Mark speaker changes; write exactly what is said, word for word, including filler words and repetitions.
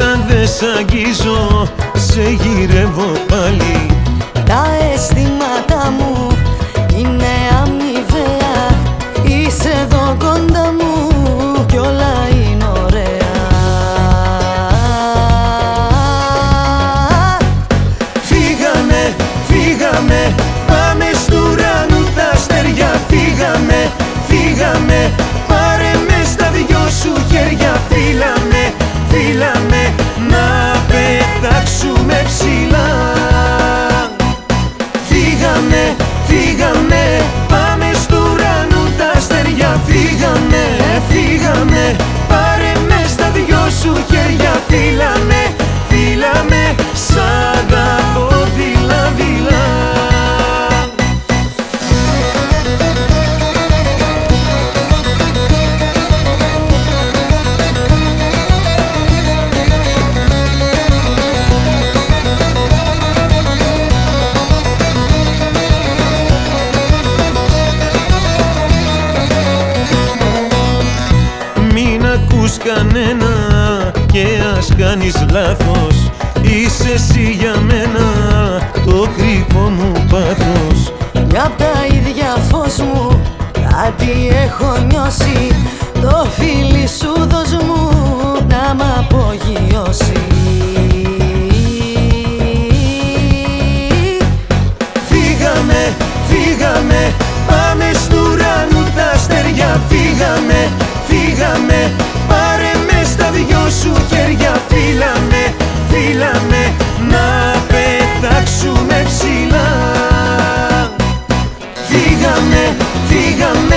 Speaker 1: όταν δεν σ' αγγίζω, σε γυρεύω πάλι.
Speaker 2: Τα αισθήματά μου είναι αμοιβαία. Είσαι εδώ κοντά μου κι όλα είναι ωραία.
Speaker 1: Φύγαμε, φύγαμε, πάμε στου ουρανού τα αστέρια. Φύγαμε, φύγαμε, πάρε με στα δυο σου χέρια. Φύλαμε, φύλαμε, να πετάξουμε ψηλά. Φύγαμε, φύγαμε, πάμε στου ουρανού τα αστέρια. Φύγαμε, φύγαμε, πάρε με στα δυο σου χέρια. Φύλαμε, φύλαμε, σ' αγαπώ δειλά δειλά. Κανένα και ας κάνεις λάθος, είσαι εσύ για μένα το κρυφό μου πάθος.
Speaker 2: Κι απ' τα ίδια φως μου κάτι έχω νιώσει. Το φίλι σου δώσ' μου να μ' απογειώσει.
Speaker 1: Φύγαμε, φύγαμε, πάμε στου ουρανού τα αστέρια. Φύγαμε, φύγαμε, πάρε με στα δυο σου χέρια. Φύλαμε, φύλαμε, να πετάξουμε ψηλά. Φύγαμε, φύγαμε,